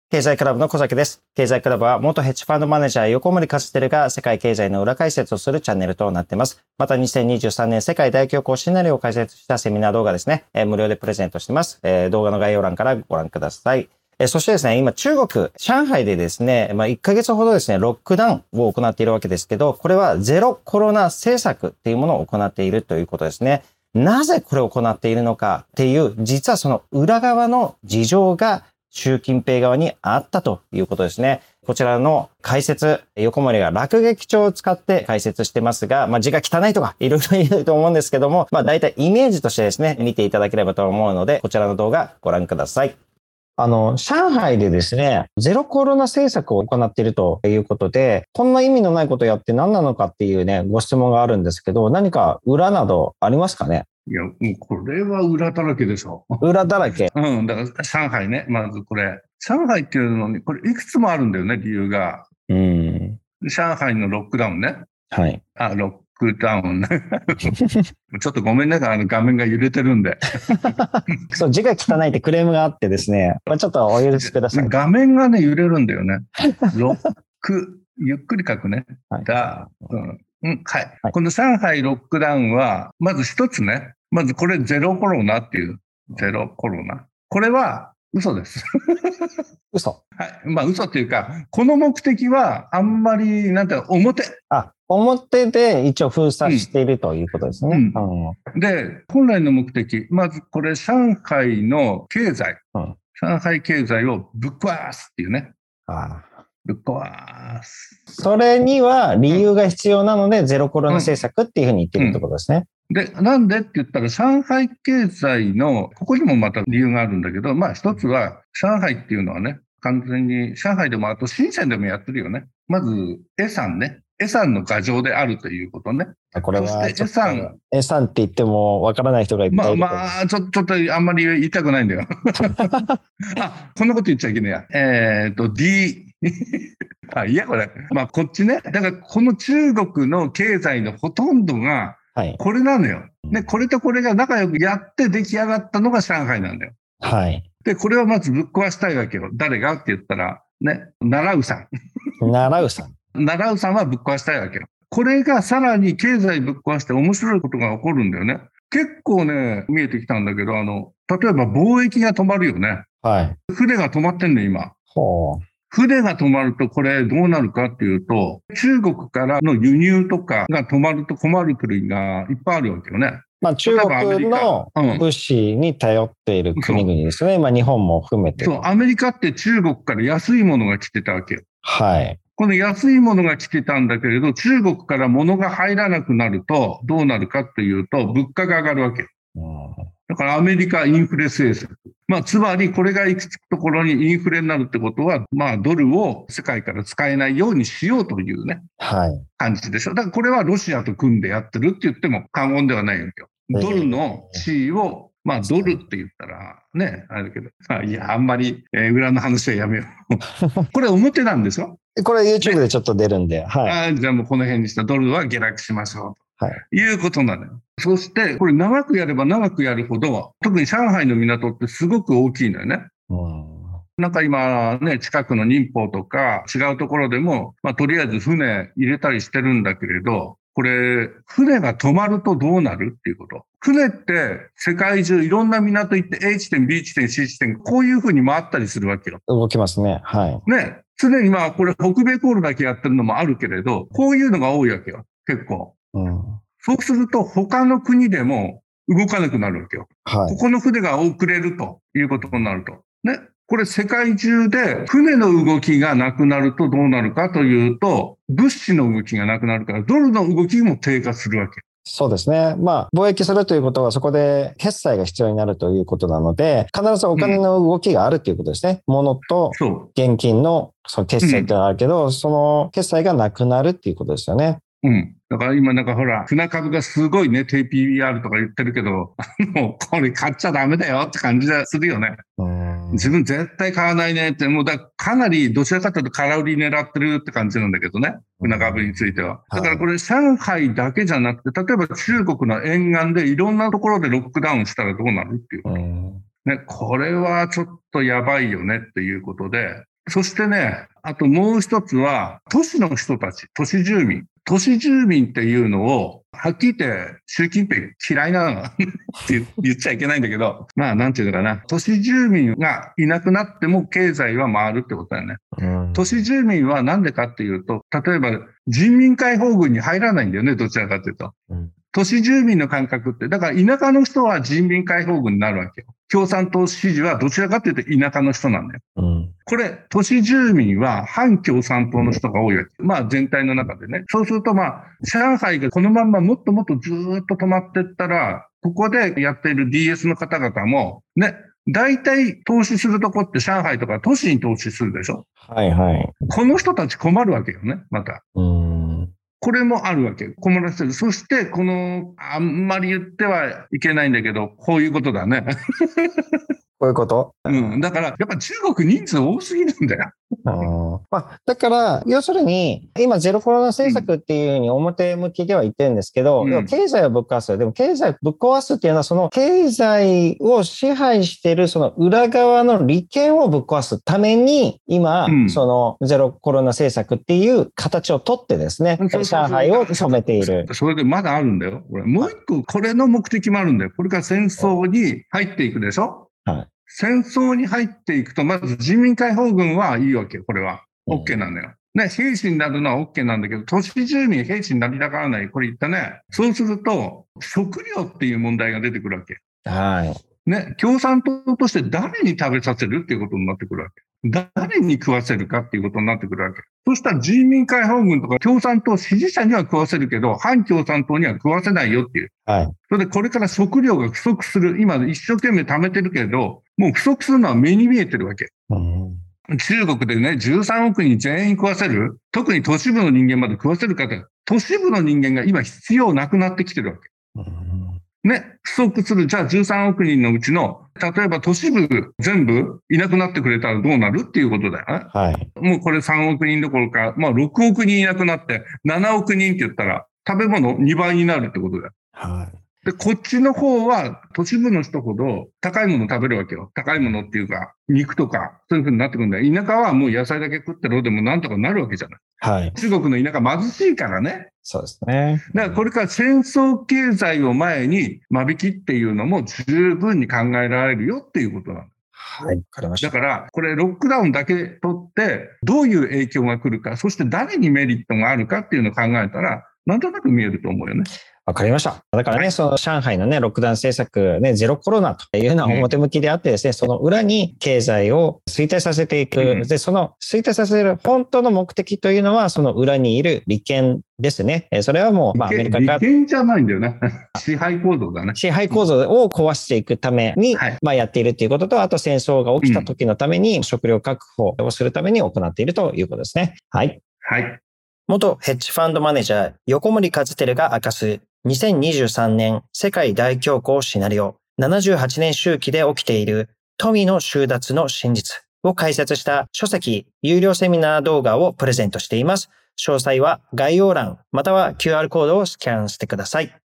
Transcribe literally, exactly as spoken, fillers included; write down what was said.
経済クラブの小崎です。経済クラブは元ヘッジファンドマネージャー横森和輝が世界経済の裏解説をするチャンネルとなっています。またにせんにじゅうさんねん世界大恐慌シナリオを解説したセミナー動画ですね、えー、無料でプレゼントしています、えー。動画の概要欄からご覧ください。えー、そしてですね、今中国、上海でですね、まあいっかげつほどですね、ロックダウンを行っているわけですけど、これはゼロコロナ政策っていうものを行っているということですね。なぜこれを行っているのかっていう、実はその裏側の事情が習近平側にあったということですね。こちらの解説、横森が落劇帳を使って解説してますが、まあ字が汚いとかいろいろ言えると思うんですけども、まあ大体イメージとしてですね、見ていただければと思うので、こちらの動画ご覧ください。あの、上海でですね、ゼロコロナ政策を行っているということで、こんな意味のないことをやって何なのかっていうね、ご質問があるんですけど、何か裏などありますかね？ いや、もうこれは裏だらけでしょ。 裏だらけ。 うん、だから上海ね、まずこれ。上海っていうのに、これいくつもあるんだよね、理由が。 うん。 上海のロックダウンね。 はい。 あ、ロックダウンね。ちょっとごめんね、あの画面が揺れてるんで。 そう、字が汚いってクレームがあってですね、まあ、ちょっとお許しください。 画面がね、揺れるんだよね。ロック、ゆっくり書くね。 はい、 だ、うんうんはい、はい。この上海ロックダウンは、まず一つね。まずこれゼロコロナっていう。ゼロコロナ。これは嘘です。 嘘。 はい。まあ嘘っていうか、この目的はあんまり、なんていうか、表。 あ、表で一応封鎖しているということですね。うんうん、で、本来の目的、まずこれ上海の経済。うん、上海経済をぶっ壊すっていうね。 ああ、 ぶっ壊す。 それには理由が必要なので、うん、ゼロコロナ政策っていうふうに言ってるってことですね。 うんうん、で、なんでって言ったら、上海経済の、ここにもまた理由があるんだけど、まあ一つは、上海っていうのはね、完全に、上海でもあと深センでもやってるよね。まず、エサンね。エサンの牙城であるということね。 これは、そしてエサン。エサンって言ってもわからない人がいっぱいいる。 まあまあ、ちょっと、ちょっとあんまり言いたくないんだよ。あ、こんなこと言っちゃいけないや。えっと、D。あ、いや、これ。まあ、こっちね。だから、この中国の経済のほとんどが、これなのよ。で、これとこれが仲良くやって出来上がったのが上海なんだよ。はい。で、これをまずぶっ壊したいわけよ。誰がって言ったら、ね、奈良うさん。 奈良うさん。 奈良うさんはぶっ壊したいわけよ。これがさらに経済ぶっ壊して面白いことが起こるんだよね。結構ね、見えてきたんだけど、あの、例えば貿易が止まるよね。はい。船が止まってんの、今。ほう。船が止まるとこれどうなるかっていうと、中国からの輸入とかが止まると困る国がいっぱいあるわけよね。 まあ中国の物資に頼っている国々ですね。うん、まあ日本も含めて。 そう、アメリカって中国から安いものが来てたわけよ。はい。この安いものが来てたんだけれど、中国から物が入らなくなるとどうなるかっていうと、物価が上がるわけよ。うん、だからアメリカインフレ政策。まあ、つまりこれが行き着くところにインフレになるってことは、まあ、ドルを世界から使えないようにしようというね、はい。感じでしょ。だからこれはロシアと組んでやってるって言っても過言ではないわけよ。ドルの地位を、まあ、ドルって言ったらね、あれだけど、いや、あんまり、えー、裏の話はやめよう。これ表なんですよ。 これ YouTube でちょっと出るんで、はい。 あじゃあもうこの辺にしたドルは下落しましょう。はい。いうことなのよ。そして、これ長くやれば長くやるほど、特に上海の港ってすごく大きいのよね。うんなんか今ね、近くの寧波とか違うところでも、まあとりあえず船入れたりしてるんだけれど、これ、船が止まるとどうなるっていうこと。船って世界中いろんな港行って A 地点、B 地点、C 地点、こういう風に回ったりするわけよ。 動きますね。はい。 ね。常にまあこれ北米航路だけやってるのもあるけれど、こういうのが多いわけよ。結構。うん、そうすると他の国でも動かなくなるわけよ。はい。ここの船が遅れるということになると。ね。これ世界中で船の動きがなくなるとどうなるかというと、物資の動きがなくなるからドルの動きも低下するわけ。 そうですね。まあ、貿易するということはそこで決済が必要になるということなので、必ずお金の動きがあるということですね。うん、物と現金のその決済ってのがあるけど、うん、その決済がなくなるっていうことですよね。 うん。だから今なんかほら、船株がすごいね、低 ピービーアール とか言ってるけど、もうこれ買っちゃダメだよって感じがするよね。自分絶対買わないねって、もうだかなりどちらかというと空売り狙ってるって感じなんだけどね。船株については。だからこれ上海だけじゃなくて、例えば中国の沿岸でいろんなところでロックダウンしたらどうなるっていうこと。ね、これはちょっとやばいよねっていうことで、 そしてね、あともう一つは、都市の人たち、都市住民。都市住民っていうのを、はっきり言って、習近平嫌いなのって言っちゃいけないんだけど、まあ、なんていうのかな。都市住民がいなくなっても経済は回るってことだよね。うん、都市住民はなんでかっていうと、例えば人民解放軍に入らないんだよね、どちらかというと。うん都市住民の感覚って、だから田舎の人は人民解放軍になるわけよ。共産党支持はどちらかというと田舎の人なんだよ。うん、これ、都市住民は反共産党の人が多いわけ。まあ全体の中でね。そうするとまあ、上海がこのまんまもっともっとずーっと止まっていったら、ここでやっている ディーエス の方々も、ね、大体投資するとこって上海とか都市に投資するでしょ。 はいはい。 この人たち困るわけよね、また。うんこれもあるわけ。困らせる。そして、この、あんまり言ってはいけないんだけど、こういうことだね。 こういうことうん。だから、やっぱ中国人数多すぎるんだよ。 あまあ、だから、要するに、今、ゼロコロナ政策っていうふうに表向きでは言ってるんですけど、うん、経済をぶっ壊す。でも、経済をぶっ壊すっていうのは、その経済を支配している、その裏側の利権をぶっ壊すために、今、うん、そのゼロコロナ政策っていう形を取ってですね、上海を止めている。 それでまだあるんだよ。これもう一個、これの目的もあるんだよ。これから戦争に入っていくでしょはい。戦争に入っていくと、まず人民解放軍はいいわけよ、これは。OK なんだよ。ね、兵士になるのは OK なんだけど、都市住民兵士になりたがらない、これ言ったね。そうすると、食料っていう問題が出てくるわけ。はい。ね、共産党として誰に食べさせるっていうことになってくるわけ。誰に食わせるかっていうことになってくるわけ。そしたら人民解放軍とか共産党支持者には食わせるけど、反共産党には食わせないよっていう。はい。それでこれから食料が不足する。今一生懸命貯めてるけど、もう不足するのは目に見えてるわけ。うん、中国でね、じゅうさんおく人全員食わせる。特に都市部の人間まで食わせる方。都市部の人間が今必要なくなってきてるわけ。うんね、不足する。じゃあじゅうさんおく人のうちの、例えば都市部全部いなくなってくれたらどうなるっていうことだよね。はい。もうこれさんおく人どころか、まあろくおく人いなくなってななおく人って言ったら食べ物にばいになるってことだよ。はい。で、こっちの方は都市部の人ほど高いもの食べるわけよ。高いものっていうか、肉とか、そういう風になってくるんだよ。田舎はもう野菜だけ食ってろでもなんとかなるわけじゃない。はい。中国の田舎貧しいからね。 そうですね。 だからこれから戦争経済を前に間引きっていうのも十分に考えられるよっていうことなんだ。 はい、わかりました。 だから、これロックダウンだけ取って、どういう影響が来るか、そして誰にメリットがあるかっていうのを考えたら、なんとなく見えると思うよね。 わかりました。だからね、はい、その上海のね、ロックダウン政策、ね、ゼロコロナというのは表向きであってですね、うん、その裏に経済を衰退させていく。うん、で、その衰退させる本当の目的というのは、その裏にいる利権ですね。それはもう、まあ、アメリカが。 利権じゃないんだよね。支配構造だね。 支配構造を壊していくために、はい、まあ、やっているということと、あと戦争が起きた時のために、食料確保をするために行っているということですね。はい。 はい。 元ヘッジファンドマネージャー、横森和輝が明かす、にせんにじゅうさんねん世界大恐慌シナリオ、ななじゅうはちねん周期で起きている富の収奪の真実を解説した書籍、有料セミナー動画をプレゼントしています。詳細は概要欄または キューアール コードをスキャンしてください。